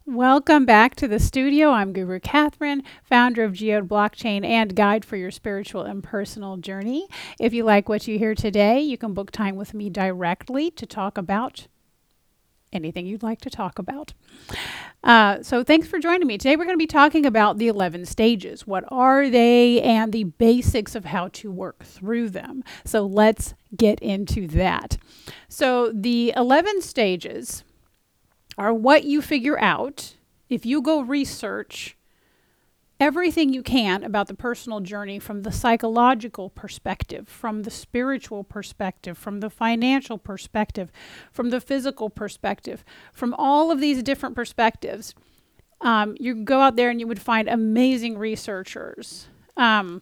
Welcome back to the studio. I'm Guru Catherine, founder of Geode Blockchain and guide for your spiritual and personal journey. If you like what you hear today, you can book time with me directly to talk about anything you'd like to talk about. So thanks for joining me. Today we're going to be talking about the 11 stages. What are they and the basics of how to work through them. So let's get into that. So the 11 stages are what you figure out if you go research everything you can about the personal journey from the psychological perspective, from the spiritual perspective, from the financial perspective, from the physical perspective, from all of these different perspectives. You go out there and you would find amazing researchers and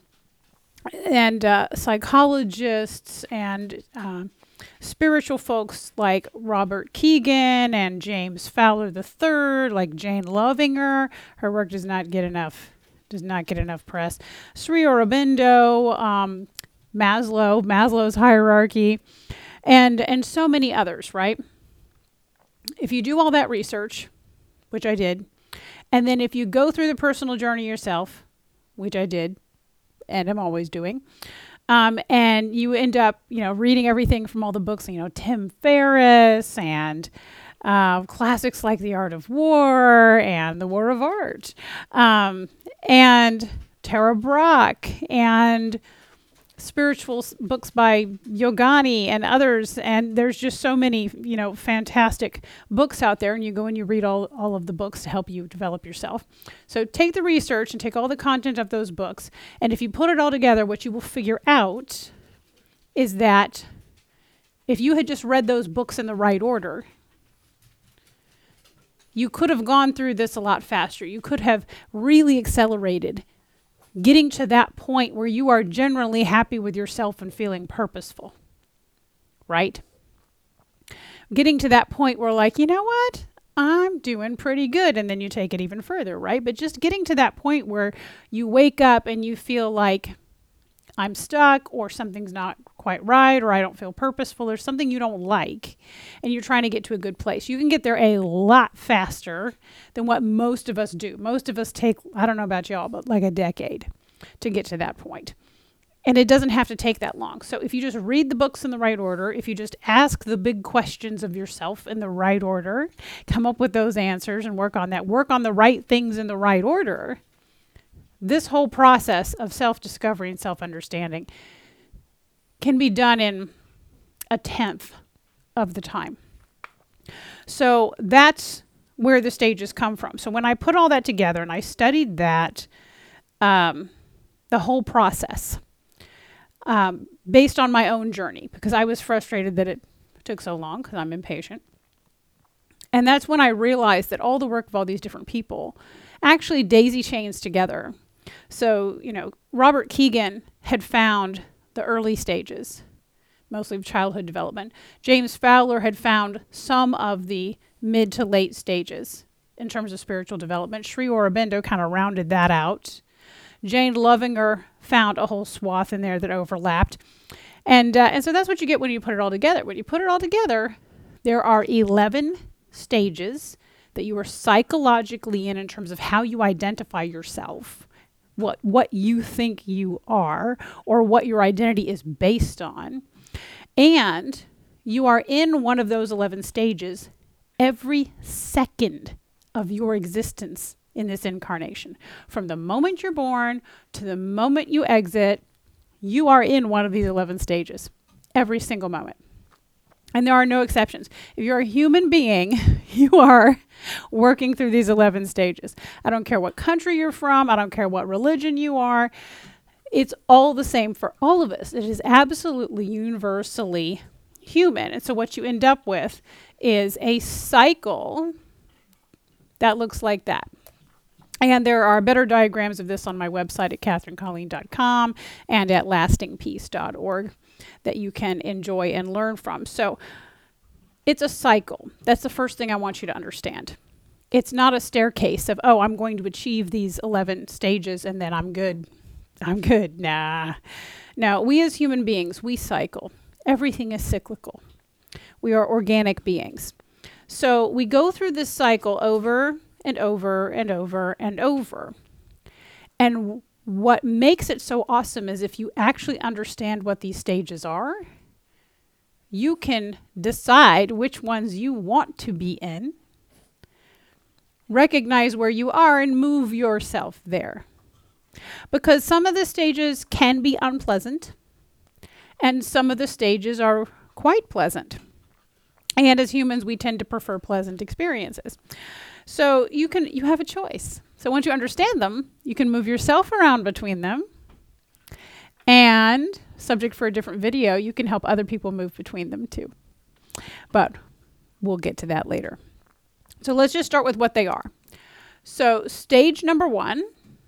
psychologists and spiritual folks like Robert Keegan and James Fowler III, like Jane Lovinger. Her work does not get enough press. Sri Aurobindo, Maslow's hierarchy, and so many others, right? If you do all that research, which I did, and then if you go through the personal journey yourself, which I did, and I'm always doing, and you end up, reading everything from all the books, Tim Ferriss and classics like The Art of War and The War of Art, and Tara Brach and spiritual books by Yogani and others. And there's just so many, fantastic books out there. And you go and you read all of the books to help you develop yourself. So take the research and take all the content of those books. And if you put it all together, what you will figure out is that if you had just read those books in the right order, you could have gone through this a lot faster. You could have really accelerated getting to that point where you are generally happy with yourself and feeling purposeful, right? Getting to that point where like, you know what? I'm doing pretty good. And then you take it even further, right? But just getting to that point where you wake up and you feel like I'm stuck or something's not quite right or I don't feel purposeful or something you don't like and you're trying to get to a good place. You can get there a lot faster than what most of us do. Most of us take, I don't know about y'all, but like a decade to get to that point. And it doesn't have to take that long. So if you just read the books in the right order, if you just ask the big questions of yourself in the right order, come up with those answers and work on that, work on the right things in the right order, this whole process of self-discovery and self-understanding can be done in a tenth of the time. So that's where the stages come from. So when I put all that together and I studied that, the whole process, based on my own journey, because I was frustrated that it took so long because I'm impatient. And that's when I realized that all the work of all these different people actually daisy chains together. So, Robert Keegan had found the early stages, mostly of childhood development. James Fowler had found some of the mid to late stages in terms of spiritual development. Sri Aurobindo kind of rounded that out. Jane Lovinger found a whole swath in there that overlapped. And so that's what you get when you put it all together. When you put it all together, there are 11 stages that you are psychologically in terms of how you identify yourself, what you think you are, or what your identity is based on. And you are in one of those 11 stages every second of your existence in this incarnation. From the moment you're born to the moment you exit, you are in one of these 11 stages every single moment. And there are no exceptions. If you're a human being, you are working through these 11 stages. I don't care what country you're from. I don't care what religion you are. It's all the same for all of us. It is absolutely universally human. And so what you end up with is a cycle that looks like that. And there are better diagrams of this on my website at catherinecolleen.com and at lastingpeace.org that you can enjoy and learn from. So it's a cycle. That's the first thing I want you to understand. It's not a staircase of, I'm going to achieve these 11 stages and then I'm good. Nah. No, we as human beings, we cycle. Everything is cyclical. We are organic beings. So we go through this cycle over and over and over and over. And what makes it so awesome is if you actually understand what these stages are, you can decide which ones you want to be in, recognize where you are, and move yourself there. Because some of the stages can be unpleasant, and some of the stages are quite pleasant. And as humans, we tend to prefer pleasant experiences. So you have a choice. So once you understand them, you can move yourself around between them. And subject for a different video, you can help other people move between them too. But we'll get to that later. So let's just start with what they are. So stage number 1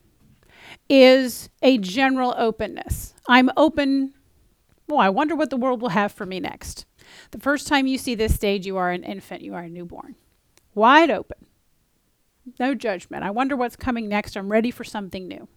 is a general openness. I'm open. Well, I wonder what the world will have for me next. The first time you see this stage, you are an infant, you are a newborn. Wide open. No judgment. I wonder what's coming next. I'm ready for something new.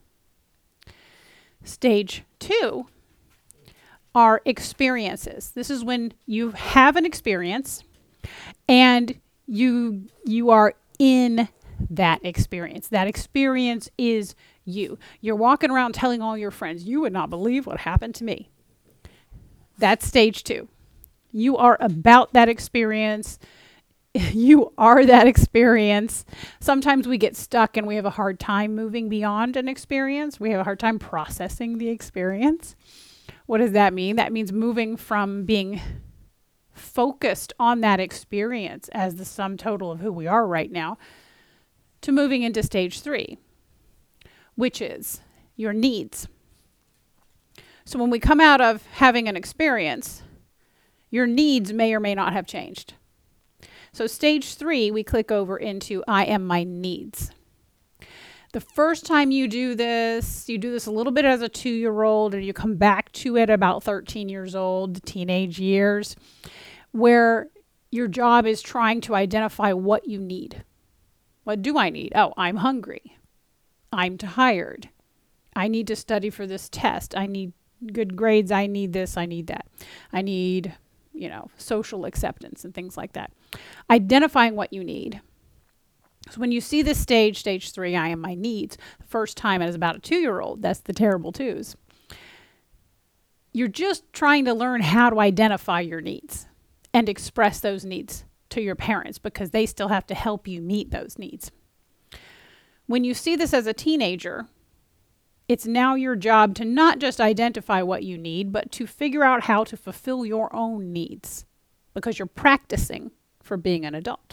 Stage 2 are experiences. This is when you have an experience and you are in that experience. That experience is you. You're walking around telling all your friends, you would not believe what happened to me. That's stage 2. You are about that experience. You are that experience. Sometimes we get stuck and we have a hard time moving beyond an experience. We have a hard time processing the experience. What does that mean? That means moving from being focused on that experience as the sum total of who we are right now to moving into stage 3, which is your needs. So when we come out of having an experience, your needs may or may not have changed. So stage 3, we click over into I am my needs. The first time you do this a little bit as a 2-year-old, and you come back to it about 13 years old, the teenage years, where your job is trying to identify what you need. What do I need? Oh, I'm hungry. I'm tired. I need to study for this test. I need good grades. I need this. I need that. I need, social acceptance and things like that. Identifying what you need. So when you see this stage 3, I am my needs, the first time as about a 2-year-old, that's the terrible twos. You're just trying to learn how to identify your needs and express those needs to your parents because they still have to help you meet those needs. When you see this as a teenager, it's now your job to not just identify what you need, but to figure out how to fulfill your own needs because you're practicing for being an adult.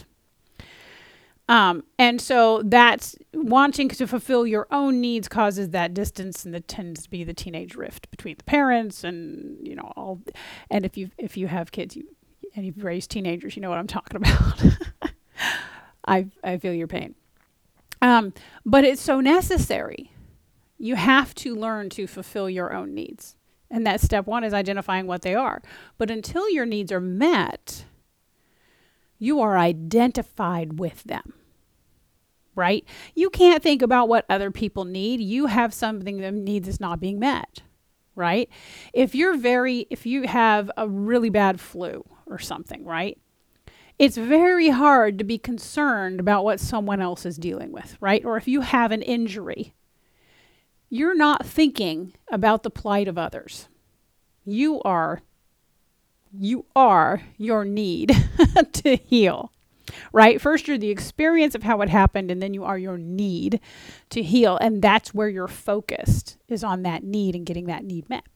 And so that's wanting to fulfill your own needs causes that distance, and that tends to be the teenage rift between the parents and, all. And if you have kids and you've raised teenagers, you know what I'm talking about. I feel your pain. But it's so necessary. You have to learn to fulfill your own needs. And that step 1 is identifying what they are. But until your needs are met, you are identified with them, right? You can't think about what other people need. You have something that needs is not being met, right? If you have a really bad flu or something, right? It's very hard to be concerned about what someone else is dealing with, right? Or if you have an injury, you're not thinking about the plight of others. You are your need to heal, right? First, you're the experience of how it happened, and then you are your need to heal. And that's where you're focused, is on that need and getting that need met.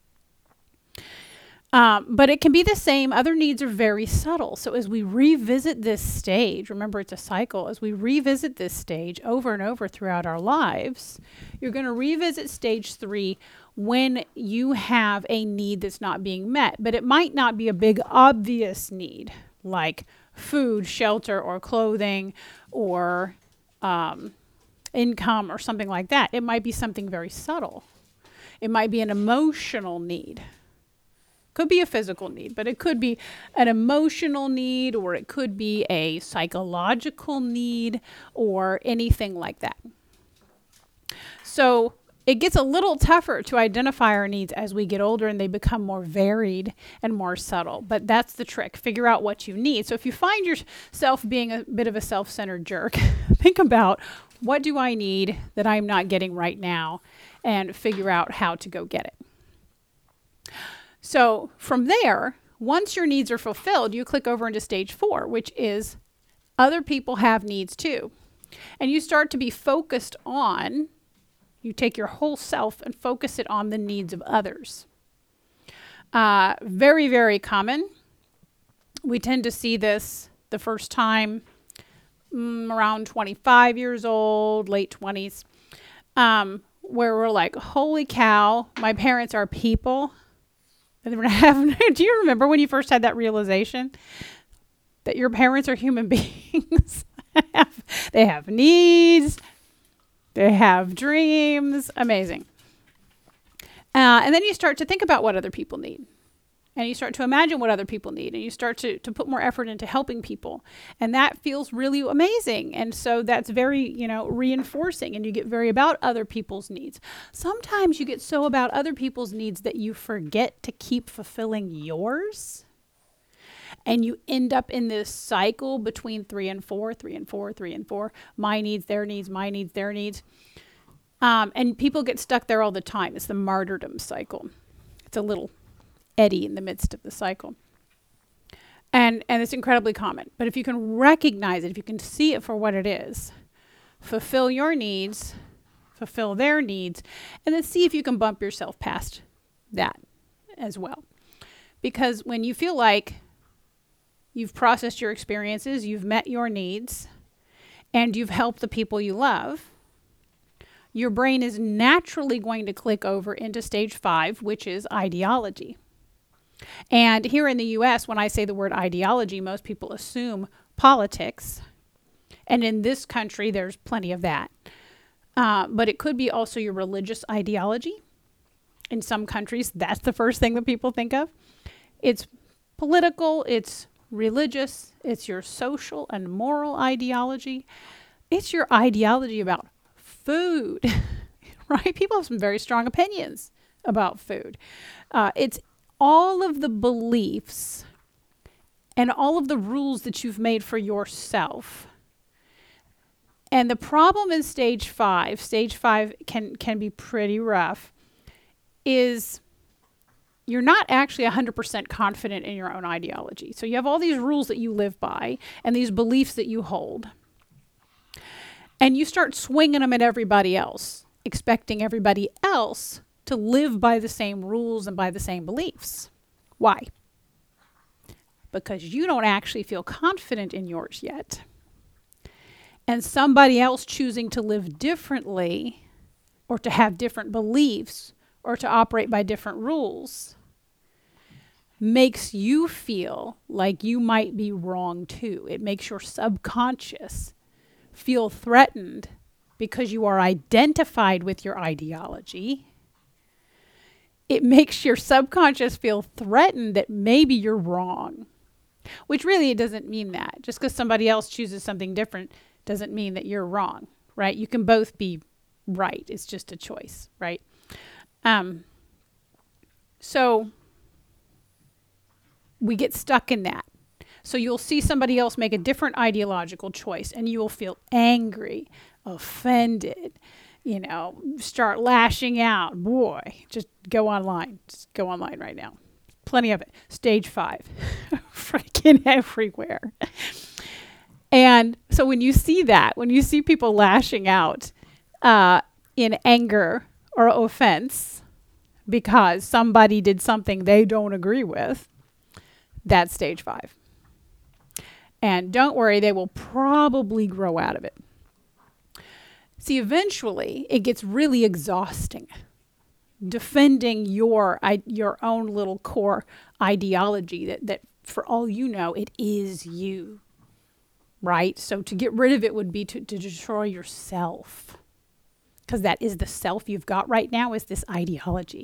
But it can be the same. Other needs are very subtle. So as we revisit this stage, remember it's a cycle, as we revisit this stage over and over throughout our lives, you're going to revisit stage 3 when you have a need that's not being met. But it might not be a big obvious need like food, shelter, or clothing, or income, or something like that. It might be something very subtle. It might be an emotional need. Could be a physical need, but it could be an emotional need, or it could be a psychological need, or anything like that. So It gets a little tougher to identify our needs as we get older and they become more varied and more subtle. But that's the trick. Figure out what you need. So if you find yourself being a bit of a self-centered jerk, think about, what do I need that I'm not getting right now, and figure out how to go get it. So from there, once your needs are fulfilled, you click over into stage 4, which is other people have needs too. And you start to be focused on, you take your whole self and focus it on the needs of others. Very, very common. We tend to see this the first time around 25 years old, late 20s, where we're like, holy cow, my parents are people. Do you remember when you first had that realization that your parents are human beings? They have needs. They have dreams. Amazing. And then you start to think about what other people need. And you start to imagine what other people need. And you start to put more effort into helping people. And that feels really amazing. And so that's very, reinforcing. And you get very about other people's needs. Sometimes you get so about other people's needs that you forget to keep fulfilling yours. And you end up in this cycle between 3 and 4, 3 and 4, 3 and 4. My needs, their needs, my needs, their needs. And people get stuck there all the time. It's the martyrdom cycle. It's a little eddy in the midst of the cycle. And it's incredibly common. But if you can recognize it, if you can see it for what it is, fulfill your needs, fulfill their needs, and then see if you can bump yourself past that as well. Because when you feel like you've processed your experiences, you've met your needs, and you've helped the people you love, your brain is naturally going to click over into stage 5, which is ideology. And here in the US, when I say the word ideology, most people assume politics. And in this country, there's plenty of that. But it could be also your religious ideology. In some countries, that's the first thing that people think of. It's political, it's religious, it's your social and moral ideology. It's your ideology about food, right? People have some very strong opinions about food. It's all of the beliefs and all of the rules that you've made for yourself. And the problem in stage 5 can be pretty rough, is you're not actually 100% confident in your own ideology. So you have all these rules that you live by and these beliefs that you hold. And you start swinging them at everybody else, expecting everybody else to live by the same rules and by the same beliefs. Why? Because you don't actually feel confident in yours yet. And somebody else choosing to live differently, or to have different beliefs, or to operate by different rules, makes you feel like you might be wrong too. It makes your subconscious feel threatened because you are identified with your ideology. It makes your subconscious feel threatened that maybe you're wrong, which really it doesn't mean that. Just because somebody else chooses something different doesn't mean that you're wrong, right? You can both be right. It's just a choice, right? So we get stuck in that. So you'll see somebody else make a different ideological choice and you will feel angry, offended, start lashing out. Boy, just go online. Just go online right now. Plenty of it. Stage 5. Freaking everywhere. And so when you see that, when you see people lashing out in anger or offense because somebody did something they don't agree with, that's stage 5. And don't worry, they will probably grow out of it. See, eventually, it gets really exhausting defending your own little core ideology that for all you know, it is you, right? So to get rid of it would be to destroy yourself, because that is the self you've got right now, is this ideology.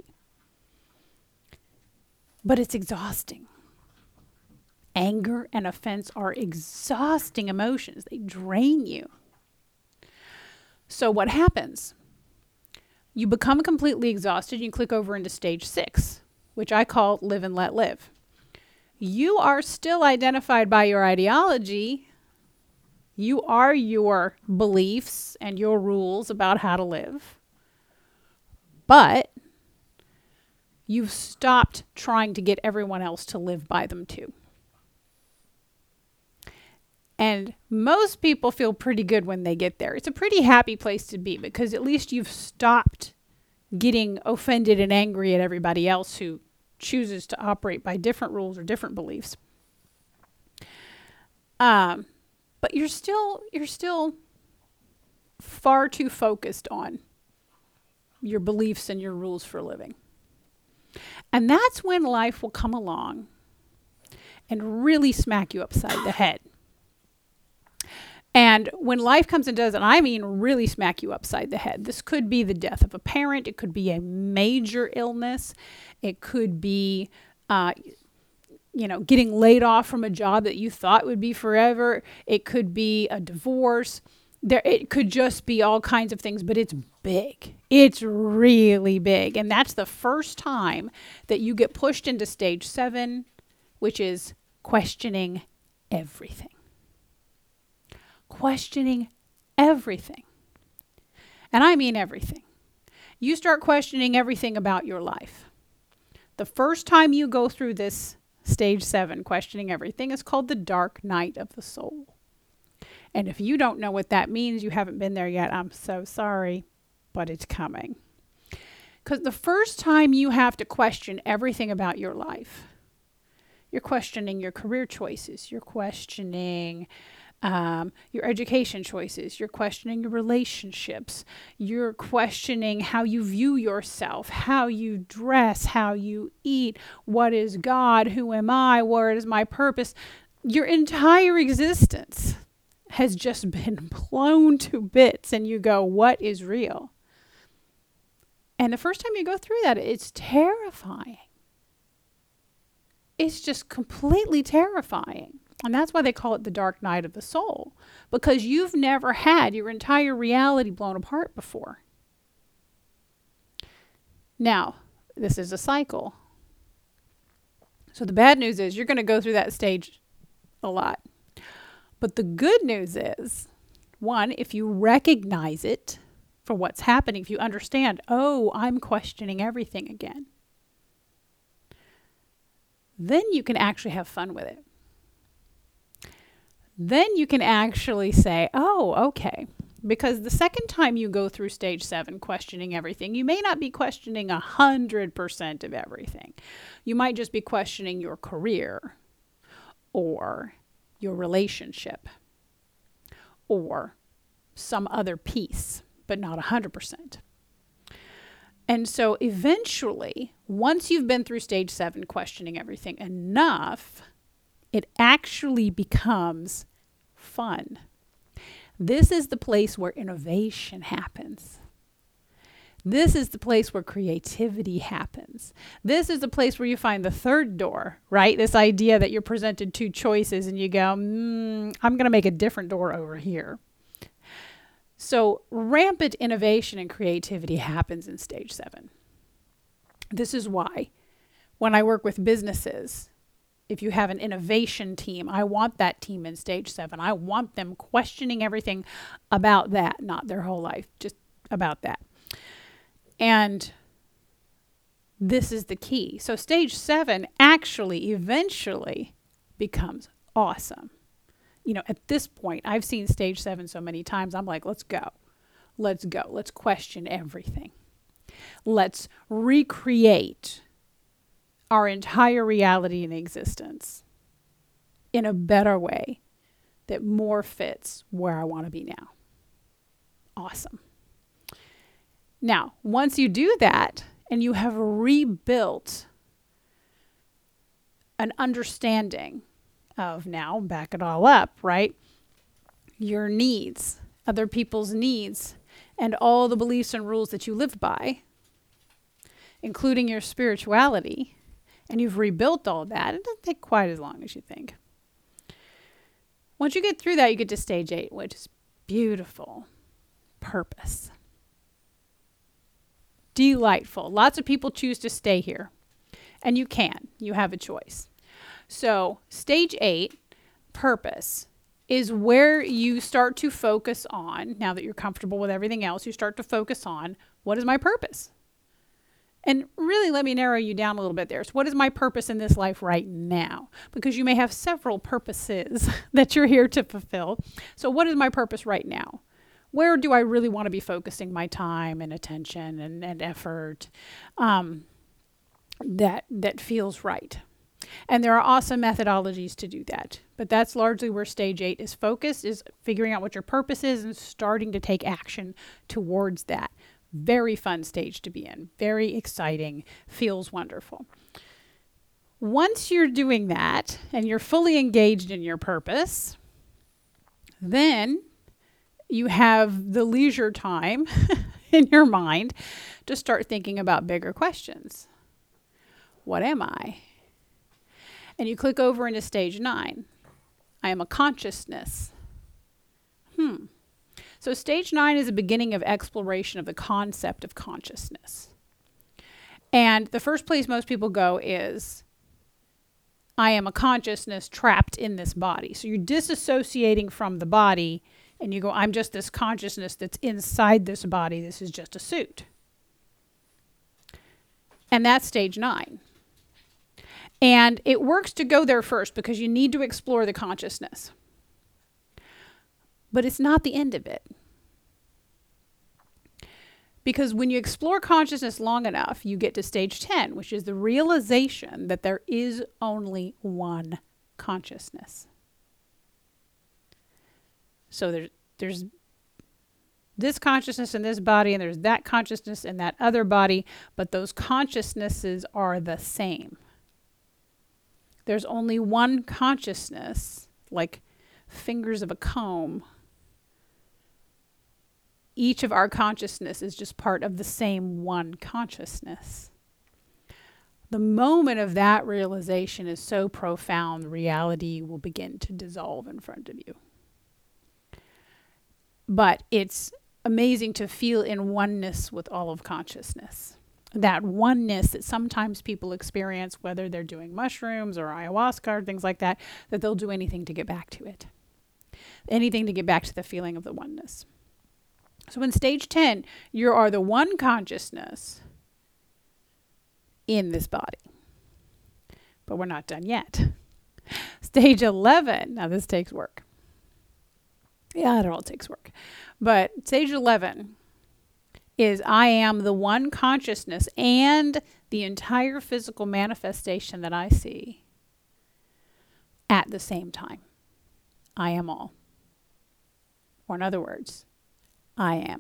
But it's exhausting. Anger and offense are exhausting emotions. They drain you. So what happens? You become completely exhausted. You click over into stage 6, which I call live and let live. You are still identified by your ideology. You are your beliefs and your rules about how to live. But you've stopped trying to get everyone else to live by them too. And most people feel pretty good when they get there. It's a pretty happy place to be because at least you've stopped getting offended and angry at everybody else who chooses to operate by different rules or different beliefs. But you're still far too focused on your beliefs and your rules for living. And that's when life will come along and really smack you upside the head. And when life comes and does, and I mean really smack you upside the head, this could be the death of a parent. It could be a major illness. It could be, getting laid off from a job that you thought would be forever. It could be a divorce. It could just be all kinds of things, but it's big. It's really big. And that's the first time that you get pushed into stage 7, which is questioning everything. Questioning everything. And I mean everything. You start questioning everything about your life. The first time you go through this stage 7, questioning everything, is called the dark night of the soul. And if you don't know what that means, you haven't been there yet, I'm so sorry, but it's coming. Because the first time you have to question everything about your life, you're questioning your career choices, you're questioning your education choices, you're questioning your relationships, you're questioning how you view yourself, how you dress, how you eat, what is God, who am I, where is my purpose. Your entire existence has just been blown to bits, and you go, what is real? And the first time you go through that, it's terrifying. It's just completely terrifying. And that's why they call it the dark night of the soul, because you've never had your entire reality blown apart before. Now, this is a cycle. So the bad news is you're going to go through that stage a lot. But the good news is, one, if you recognize it for what's happening, if you understand, oh, I'm questioning everything again, then you can actually have fun with it. Then you can actually say, oh, okay. Because the second time you go through stage 7, questioning everything, you may not be questioning 100% of everything. You might just be questioning your career or your relationship or some other piece, but not 100%. And so eventually, once you've been through stage 7, questioning everything enough, it actually becomes fun. This is the place where innovation happens. This is the place where creativity happens. This is the place where you find the third door, right? This idea that you're presented 2 choices and you go, I'm going to make a different door over here. So rampant innovation and creativity happens in stage 7. This is why when I work with businesses, if you have an innovation team, I want that team in stage 7. I want them questioning everything about that, not their whole life, just about that. And this is the key. So stage 7 actually eventually becomes awesome. At this point, I've seen stage 7 so many times, I'm like, let's go. Let's go. Let's question everything. Let's recreate our entire reality and existence in a better way that more fits where I want to be now. Awesome. Now, once you do that and you have rebuilt an understanding of, now back it all up, right? Your needs, other people's needs, and all the beliefs and rules that you live by, including your spirituality, and you've rebuilt all that, it doesn't take quite as long as you think. Once you get through that, you get to stage 8, which is beautiful. Purpose. delightful. Lots of people choose to stay here. And you can. You have a choice. So stage 8, purpose, is where you start to focus on, now that you're comfortable with everything else, you start to focus on, what is my purpose? And really, let me narrow you down a little bit there. So what is my purpose in this life right now? Because you may have several purposes that you're here to fulfill. So what is my purpose right now? Where do I really want to be focusing my time and attention and effort that feels right? And there are awesome methodologies to do that. But that's largely where stage 8 is focused, is figuring out what your purpose is and starting to take action towards that. Very fun stage to be in. Very exciting. Feels wonderful. Once you're doing that and you're fully engaged in your purpose, then you have the leisure time in your mind to start thinking about bigger questions. What am I? And you click over into stage 9. I am a consciousness. So stage 9 is the beginning of exploration of the concept of consciousness. And the first place most people go is, I am a consciousness trapped in this body. So you're disassociating from the body and you go, I'm just this consciousness that's inside this body. This is just a suit. And that's stage 9. And it works to go there first because you need to explore the consciousness. But it's not the end of it. Because when you explore consciousness long enough, you get to stage 10, which is the realization that there is only one consciousness. So there's this consciousness in this body, and there's that consciousness in that other body, but those consciousnesses are the same. There's only one consciousness, like fingers of a comb. Each of our consciousness is just part of the same one consciousness. The moment of that realization is so profound, reality will begin to dissolve in front of you. But it's amazing to feel in oneness with all of consciousness. That oneness that sometimes people experience, whether they're doing mushrooms or ayahuasca or things like that, that they'll do anything to get back to it. Anything to get back to the feeling of the oneness. So in stage 10, you are the one consciousness in this body. But we're not done yet. Stage 11, now this takes work. Yeah, it all takes work. But stage 11 is I am the one consciousness and the entire physical manifestation that I see at the same time. I am all. Or in other words, I am.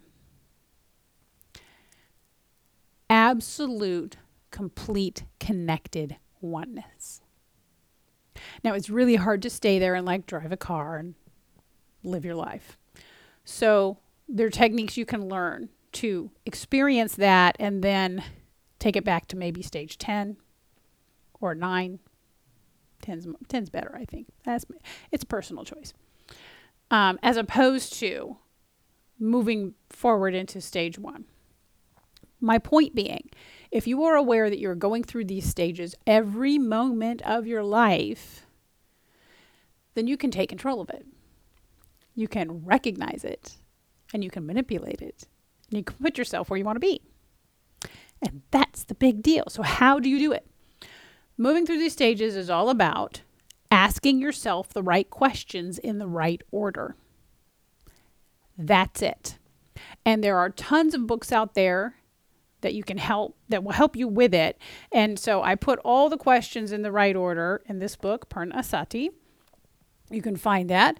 Absolute, complete, connected oneness. Now, it's really hard to stay there and like drive a car and live your life. So there are techniques you can learn to experience that and then take it back to maybe stage 10 or 9. 10's better, I think. It's a personal choice. As opposed to moving forward into stage 1. My point being, if you are aware that you're going through these stages every moment of your life, then you can take control of it. You can recognize it, and you can manipulate it, and you can put yourself where you want to be. And that's the big deal. So how do you do it? Moving through these stages is all about asking yourself the right questions in the right order. That's it. And there are tons of books out there that will help you with it. And so I put all the questions in the right order in this book, Parnasati. You can find that.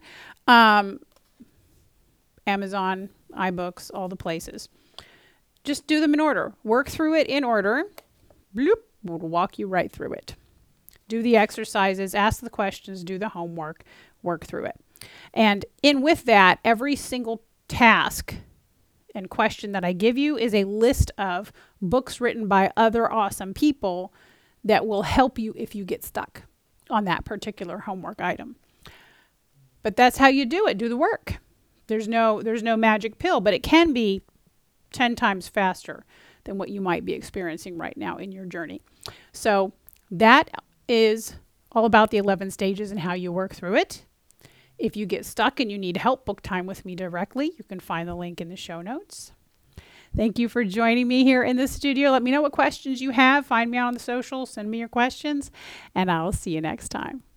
Amazon, iBooks, all the places. Just do them in order. Work through it in order. Bloop, we'll walk you right through it. Do the exercises, ask the questions, do the homework, work through it. And in with that, every single task and question that I give you is a list of books written by other awesome people that will help you if you get stuck on that particular homework item. But that's how you do it. Do the work. There's no magic pill, but it can be 10 times faster than what you might be experiencing right now in your journey. So that is all about the 11 stages and how you work through it. If you get stuck and you need help, book time with me directly. You can find the link in the show notes. Thank you for joining me here in the studio. Let me know what questions you have. Find me on the socials, send me your questions, and I'll see you next time.